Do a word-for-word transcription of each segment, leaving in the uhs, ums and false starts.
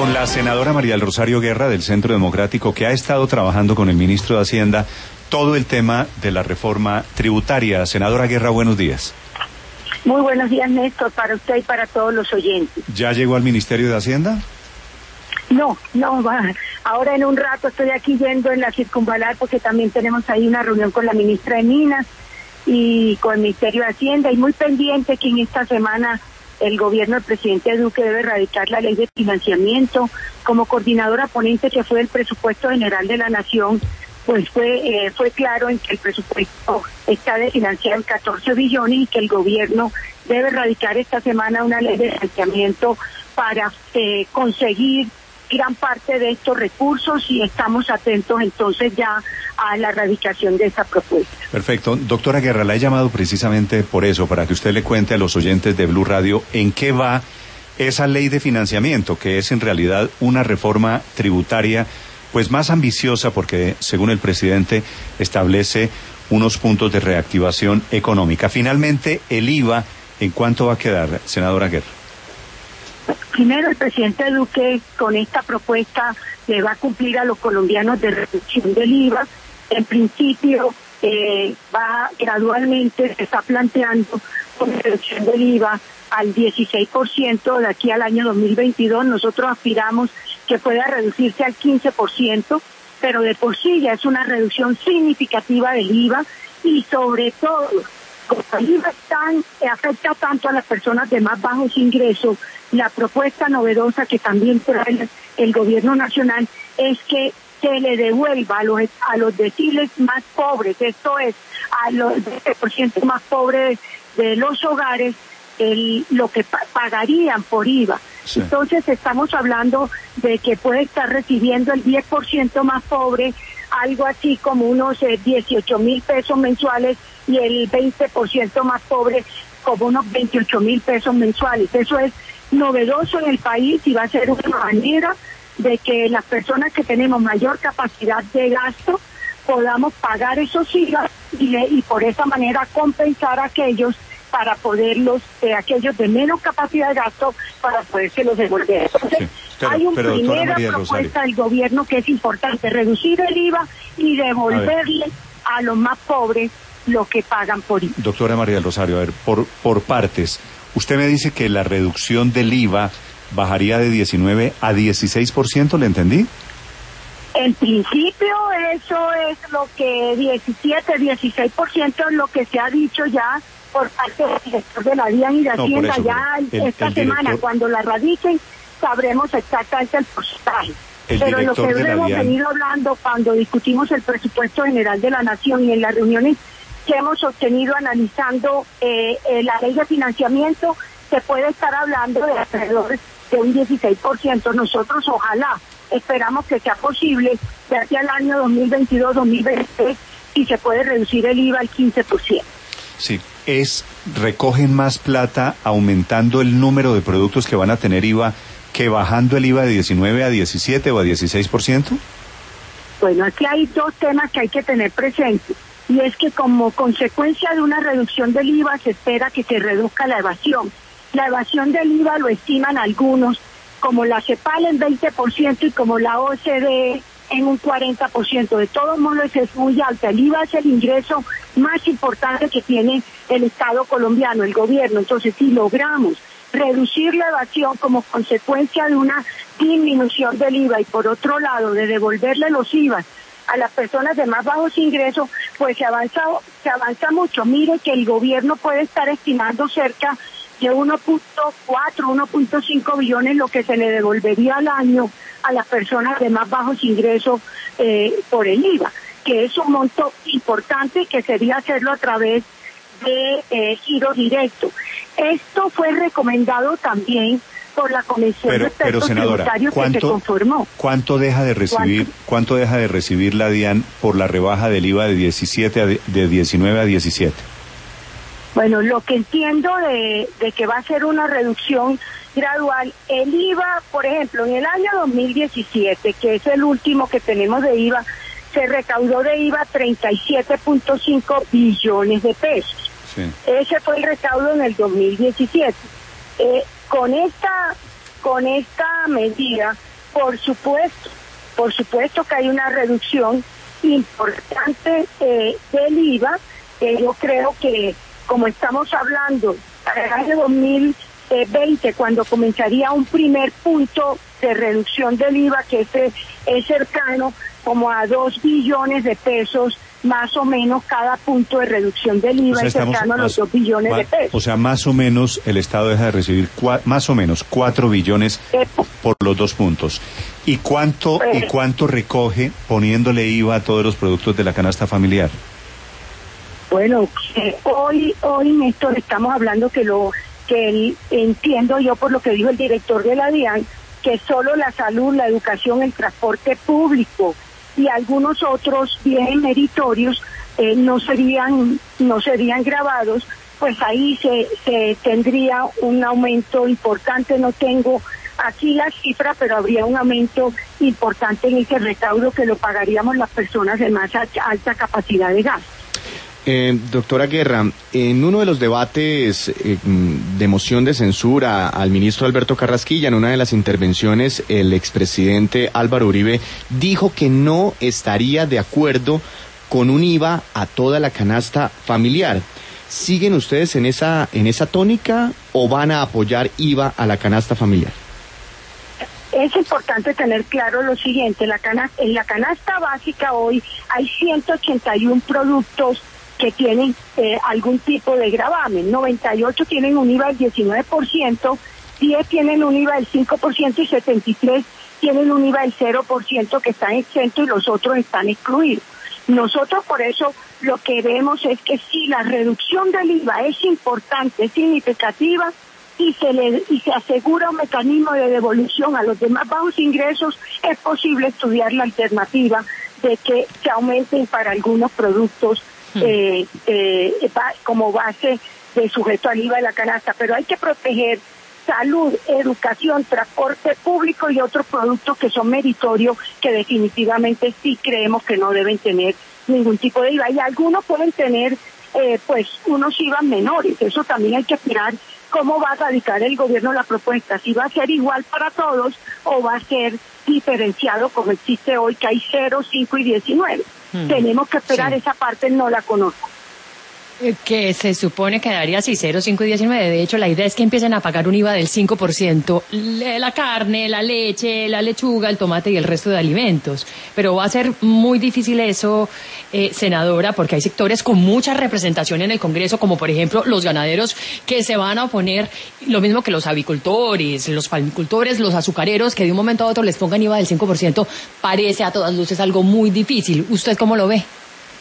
con la senadora María del Rosario Guerra del Centro Democrático, que ha estado trabajando con el ministro de Hacienda todo el tema de la reforma tributaria. Senadora Guerra, buenos días. Muy buenos días, Néstor, para usted y para todos los oyentes. ¿Ya llegó al Ministerio de Hacienda? No, no, va. Ahora en un rato estoy aquí yendo en la circunvalar porque también tenemos ahí una reunión con la ministra de Minas y con el Ministerio de Hacienda, y muy pendiente que en esta semana el gobierno del presidente Duque debe erradicar la ley de financiamiento. Como coordinadora ponente que fue el presupuesto general de la Nación, pues fue eh, fue claro en que el presupuesto está de financiar en catorce billones y que el gobierno debe erradicar esta semana una ley de financiamiento para eh, conseguir gran parte de estos recursos, y estamos atentos entonces ya a la erradicación de esa propuesta. Perfecto. Doctora Guerra, la he llamado precisamente por eso, para que usted le cuente a los oyentes de Blue Radio en qué va esa ley de financiamiento, que es en realidad una reforma tributaria pues más ambiciosa, porque según el presidente establece unos puntos de reactivación económica. Finalmente, el I V A, ¿en cuánto va a quedar, senadora Guerra? Primero, el presidente Duque con esta propuesta le va a cumplir a los colombianos de reducción del I V A. En principio, eh, va gradualmente, se está planteando una reducción del I V A al dieciséis por ciento de aquí al año dos mil veintidós. Nosotros aspiramos que pueda reducirse al quince por ciento, pero de por sí ya es una reducción significativa del I V A, y sobre todo, como el I V A tan, afecta tanto a las personas de más bajos ingresos, la propuesta novedosa que también trae el gobierno nacional es que se le devuelva a los, a los deciles más pobres, esto es, a los veinte por ciento más pobres de, de los hogares, el, lo que pa pagarían por I V A. Sí. Entonces estamos hablando de que puede estar recibiendo el diez por ciento más pobre, algo así como unos eh, dieciocho mil pesos mensuales, y el veinte por ciento más pobre como unos veintiocho mil pesos mensuales. Eso es novedoso en el país y va a ser una manera de que las personas que tenemos mayor capacidad de gasto podamos pagar esos I V A y, y por esa manera compensar a aquellos para poderlos, eh, aquellos de menos capacidad de gasto, para podérselos devolver. Entonces, sí, pero, hay una primera propuesta del gobierno que es importante: reducir el I V A y devolverle a, a los más pobres lo que pagan por I V A. Doctora María del Rosario, a ver, por, por partes. Usted me dice que la reducción del I V A bajaría de diecinueve a dieciséis por ciento, ¿le entendí? En principio eso es lo que diecisiete, dieciséis por ciento es lo que se ha dicho ya por parte del director de la DIAN y de no, Hacienda. Eso, ya el, esta el semana, director... cuando la radiquen, sabremos exactamente el porcentaje. El Pero lo que hemos DIAN... venido hablando cuando discutimos el presupuesto general de la Nación y en las reuniones que hemos obtenido analizando eh, eh, la ley de financiamiento, se puede estar hablando de alrededor de un dieciséis por ciento. Nosotros ojalá esperamos que sea posible de aquí al año dos mil veintidós, dos mil veintitrés, y se puede reducir el I V A al quince por ciento. Sí, es, recogen más plata aumentando el número de productos que van a tener I V A que bajando el I V A de diecinueve a diecisiete o a dieciséis por ciento. Bueno, aquí hay dos temas que hay que tener presentes. Y es que como consecuencia de una reducción del I V A se espera que se reduzca la evasión. La evasión del I V A lo estiman algunos, como la CEPAL en veinte por ciento y como la O C D E en un cuarenta por ciento. De todos modos es muy alta. El I V A es el ingreso más importante que tiene el Estado colombiano, el gobierno. Entonces, si logramos reducir la evasión como consecuencia de una disminución del I V A y por otro lado de devolverle los I V A a las personas de más bajos ingresos, pues se avanza, se avanza mucho. Mire que el gobierno puede estar estimando cerca de uno punto cuatro, uno punto cinco billones lo que se le devolvería al año a las personas de más bajos ingresos eh, por el I V A, que es un monto importante que sería hacerlo a través de eh, giro directo. Esto fue recomendado también por la Comisión pero, de Expertos Tributarios que se conformó. ¿Cuánto deja de recibir, ¿Cuánto? cuánto deja de recibir la DIAN por la rebaja del I V A de diecisiete a de, de diecinueve a diecisiete? Bueno, lo que entiendo de, de que va a ser una reducción gradual, el I V A, por ejemplo, en el año dos mil diecisiete, que es el último que tenemos de I V A, se recaudó de I V A treinta y siete punto cinco billones de pesos. Sí. Ese fue el recaudo en el dos mil diecisiete. Eh, con esta con esta medida Por supuesto, por supuesto que hay una reducción importante eh, del I V A. Eh, yo creo que, como estamos hablando, para el año dos mil veinte, cuando comenzaría un primer punto de reducción del I V A, que ese es cercano como a dos billones de pesos, más o menos cada punto de reducción del I V A, o sea, es cercano a los dos billones de pesos. O sea, más o menos el Estado deja de recibir cua, más o menos cuatro billones eh, por los dos puntos. ¿Y cuánto, eh, ¿Y cuánto recoge poniéndole I V A a todos los productos de la canasta familiar? Bueno, eh, hoy, hoy, Néstor, estamos hablando que lo que el, entiendo yo por lo que dijo el director de la DIAN, que solo la salud, la educación, el transporte público y algunos otros bienes meritorios eh, no serían no serían grabados, pues ahí se, se tendría un aumento importante. No tengo aquí la cifra, pero habría un aumento importante en ese recaudo que lo pagaríamos las personas de más alta capacidad de gasto. Eh, doctora Guerra, en uno de los debates eh, de moción de censura al ministro Alberto Carrasquilla, en una de las intervenciones, el expresidente Álvaro Uribe dijo que no estaría de acuerdo con un I V A a toda la canasta familiar. ¿Siguen ustedes en esa, en esa tónica o van a apoyar I V A a la canasta familiar? Es importante tener claro lo siguiente: la canasta, en la canasta básica hoy hay ciento ochenta y uno productos que tienen eh, algún tipo de gravamen. noventa y ocho tienen un I V A del diecinueve por ciento, diez tienen un I V A del cinco por ciento y setenta y tres tienen un I V A del cero por ciento que están exentos y los otros están excluidos. Nosotros por eso lo que vemos es que si la reducción del I V A es importante, es significativa, y se le y se asegura un mecanismo de devolución a los demás bajos ingresos, es posible estudiar la alternativa de que se aumenten para algunos productos Eh, eh, como base de sujeto al I V A de la canasta, pero hay que proteger salud, educación, transporte público y otros productos que son meritorios, que definitivamente sí creemos que no deben tener ningún tipo de I V A, y algunos pueden tener eh, pues unos I V A menores. Eso también hay que esperar cómo va a radicar el gobierno la propuesta, si va a ser igual para todos o va a ser diferenciado como existe hoy, que hay cero, cinco y diecinueve. Hmm. Tenemos que esperar, sí. Esa parte no la conozco. Que se supone que daría así cero, cinco y diecinueve. De hecho, la idea es que empiecen a pagar un I V A del cinco por ciento, la carne, la leche, la lechuga, el tomate y el resto de alimentos. Pero va a ser muy difícil eso, eh, senadora, porque hay sectores con mucha representación en el Congreso, como por ejemplo los ganaderos, que se van a oponer, lo mismo que los avicultores, los palmicultores, los azucareros, que de un momento a otro les pongan I V A del cinco por ciento, parece a todas luces algo muy difícil. ¿Usted cómo lo ve?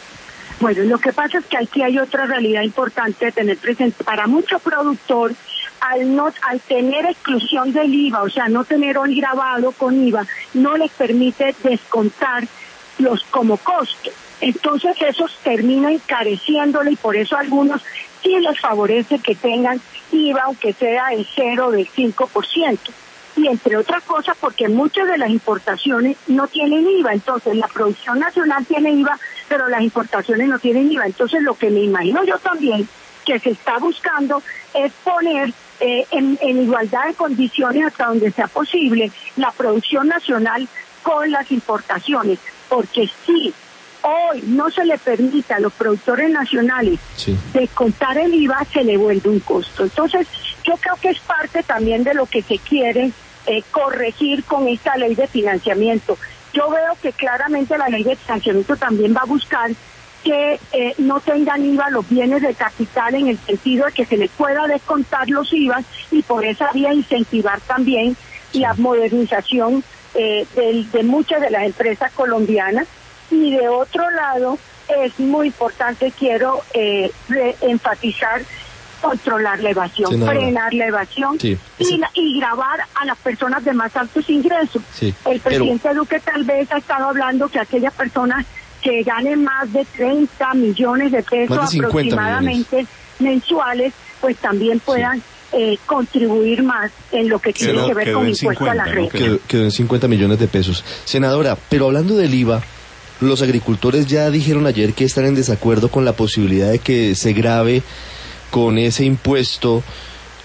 Bueno, lo que pasa es que aquí hay otra realidad importante de tener presente. Para muchos productores, al no, al tener exclusión del I V A, o sea, no tener hoy grabado con I V A, no les permite descontar los como costo. Entonces eso termina encareciéndole, y por eso a algunos sí les favorece que tengan I V A, aunque sea el cero del cinco por ciento. Y entre otras cosas porque muchas de las importaciones no tienen I V A, entonces la producción nacional tiene I V A, pero las importaciones no tienen I V A. Entonces lo que me imagino yo también que se está buscando es poner eh, en, en igualdad de condiciones hasta donde sea posible la producción nacional con las importaciones, porque si hoy no se le permite a los productores nacionales sí. descontar el I V A, se le vuelve un costo. Entonces yo creo que es parte también de lo que se quiere eh, corregir con esta ley de financiamiento. Yo veo que claramente la ley de financiamiento también va a buscar que eh, no tengan I V A los bienes de capital, en el sentido de que se les pueda descontar los I V A, y por esa vía incentivar también la modernización eh, de, de muchas de las empresas colombianas. Y de otro lado, es muy importante, quiero eh, enfatizar, controlar la evasión, sí, frenar la evasión sí, y, la, y grabar a las personas de más altos ingresos. Sí, el presidente pero... Duque tal vez ha estado hablando que aquellas personas que ganen más de treinta millones de pesos de aproximadamente millones. mensuales, pues también puedan sí. eh, contribuir más en lo que tiene quedó, que ver con impuesto a la red. Quedó, quedó en cincuenta millones de pesos. Senadora, pero hablando del I V A, los agricultores ya dijeron ayer que están en desacuerdo con la posibilidad de que se grave con ese impuesto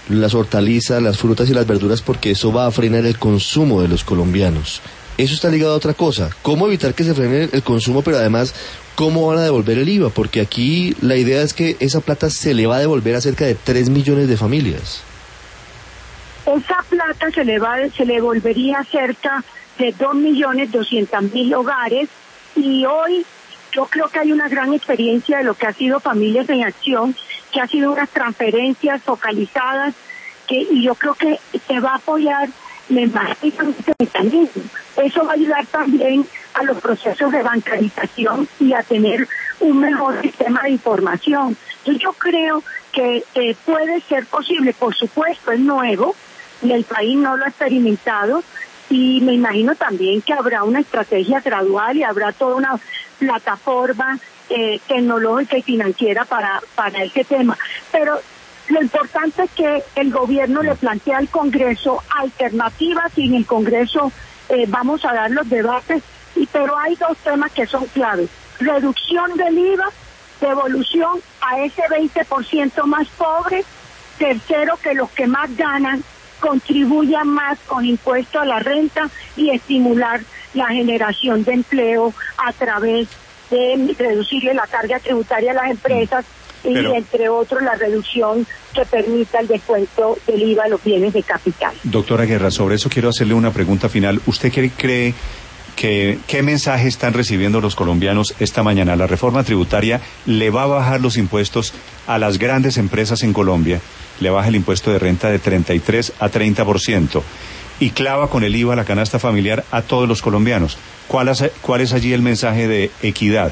las hortalizas, las frutas y las verduras, porque eso va a frenar el consumo de los colombianos. Eso está ligado a otra cosa. ¿Cómo evitar que se frene el consumo, pero además, cómo van a devolver el I V A? Porque aquí la idea es que esa plata se le va a devolver a cerca de tres millones de familias. Esa plata se le va, se le volvería a cerca de dos millones doscientos mil hogares, y hoy yo creo que hay una gran experiencia de lo que ha sido Familias en Acción, que ha sido unas transferencias focalizadas, que y yo creo que se va a apoyar este mecanismo. Eso va a ayudar también a los procesos de bancarización y a tener un mejor sistema de información. Entonces yo creo que eh, puede ser posible, por supuesto es nuevo, y el país no lo ha experimentado, y me imagino también que habrá una estrategia gradual y habrá toda una plataforma eh, tecnológica y financiera para, para ese tema. Pero lo importante es que el gobierno le plantea al Congreso alternativas, y en el Congreso eh, vamos a dar los debates, y pero hay dos temas que son claves: reducción del I V A, devolución a ese veinte por ciento más pobre; tercero, que los que más ganan contribuyan más con impuesto a la renta, y estimular la generación de empleo a través de reducirle la carga tributaria a las empresas, Pero, y entre otros la reducción que permita el descuento del I V A a los bienes de capital. Doctora Guerra, sobre eso quiero hacerle una pregunta final. ¿Usted qué cree que qué mensaje están recibiendo los colombianos esta mañana? ¿La reforma tributaria le va a bajar los impuestos a las grandes empresas en Colombia? Le baja el impuesto de renta de treinta y tres a treinta por ciento y clava con el I V A la canasta familiar a todos los colombianos. ¿Cuál es, cuál es allí el mensaje de equidad?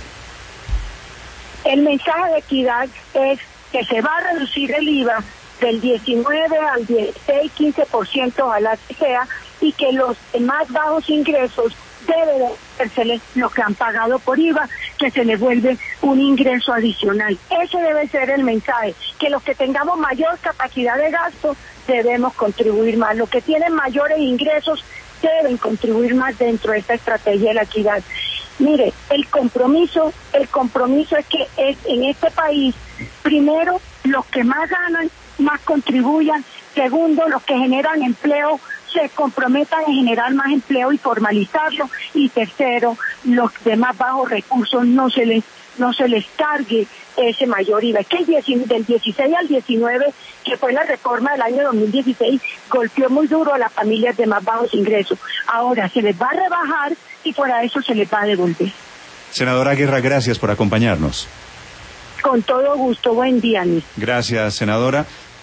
El mensaje de equidad es que se va a reducir el I V A del diecinueve al dieciséis, quince por ciento, ojalá que sea, y que los de más bajos ingresos debe de hacerse lo que han pagado por I V A, que se les vuelve un ingreso adicional. Ese debe ser el mensaje, que los que tengamos mayor capacidad de gasto debemos contribuir más. Los que tienen mayores ingresos deben contribuir más dentro de esta estrategia de la equidad. Mire, el compromiso, el compromiso es que es en este país, primero, los que más ganan, más contribuyan; segundo, los que generan empleo se comprometan a generar más empleo y formalizarlo; y tercero, los de más bajos recursos no se les no se les cargue ese mayor I V A. Es que el del dieciséis al diecinueve, que fue la reforma del año dos mil dieciséis, golpeó muy duro a las familias de más bajos ingresos. Ahora se les va a rebajar y por eso se les va a devolver. Senadora Guerra, gracias por acompañarnos. Con todo gusto, buen día, Luis. Gracias, senadora.